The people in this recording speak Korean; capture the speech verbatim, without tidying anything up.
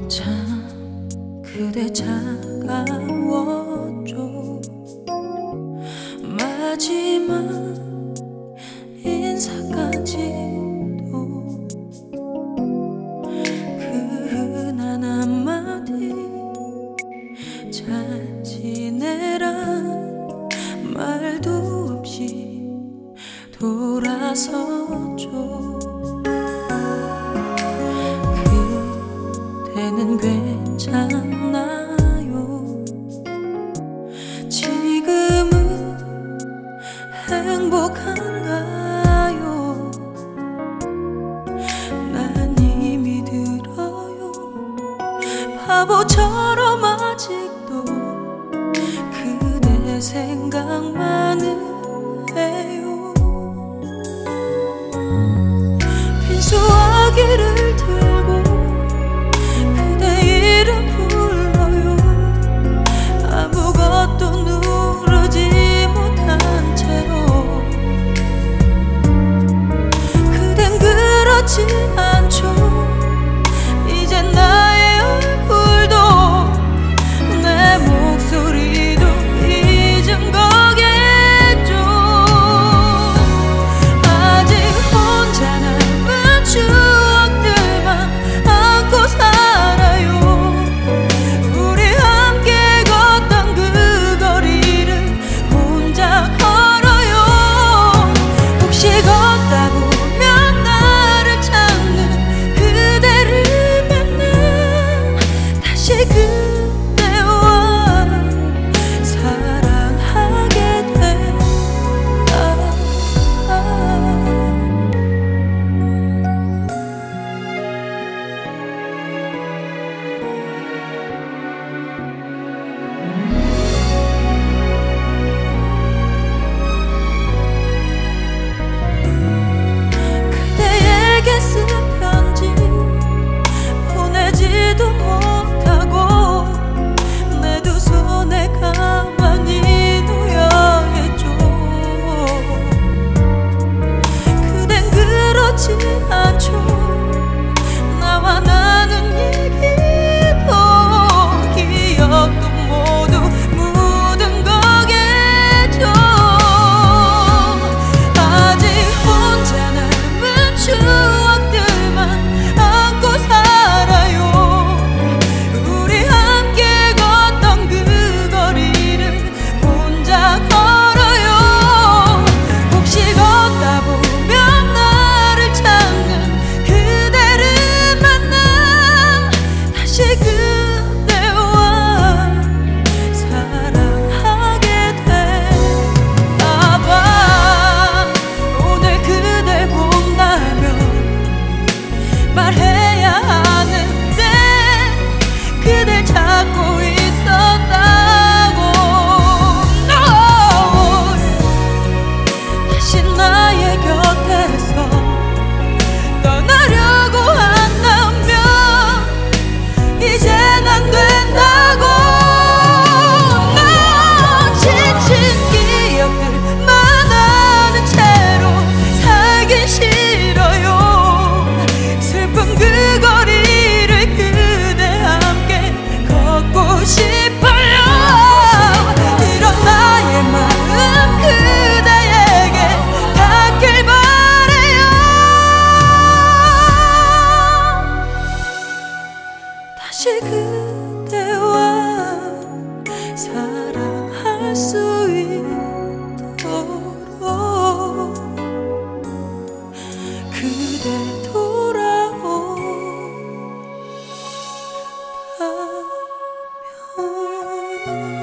참 그대 차가웠죠. 마지막 인사까지도 그 흔한 한마디 잘 지내라 말도 없이 돌아섰죠. 그대는 괜찮나요? 지금은 행복한가요? 난 이미 들어요. 바보처럼 아직도 그대 생각만은 해요. 빈수화기를 들고 그대 이름 불러요. 아무것도 누르지 못한 채로 그댄 그렇지 않죠. 이젠 나의 얼굴도 내 목소리도 잊은 거겠죠. 아직 혼자 남은 추억들만 안고 살아요. 우리 함께 걷던 그 거리를 혼자 걸어요. 혹시 걷다 보면 나를 찾는 그대를 만나 다시 그대와 사랑하게 된다. 그대에게 쓴 편지 보내지도 못하고 내 두 손에 가만히 놓여있죠. 그댄 그렇지 않죠. 나와 나눈 얘기도 기억도 모두 묻은 거겠죠. 아직 혼자 남은 추억들만 안고 살아요. 우리 함께 걷던 그 거리를 혼자 걸어요. 혹시 걷다 보면 나를 찾는 그대를 만나 다시 그대와 사랑하게 될까 봐. 오늘 그댈 본다면 말해야 하는데 그댈 찾고 있었다고. No! 다시 나의 곁에서 떠나려고 한다면 이젠 안 된다고. 나 지친 기억들만 아는 채로 살긴 싫어요. 슬픈 그 거리를 그대 함께 걷고 싶어요. 이런 나의 마음 그대에게 닿길 바래요. 다시 그대와 사랑할 수 있도록 그대 돌아온다면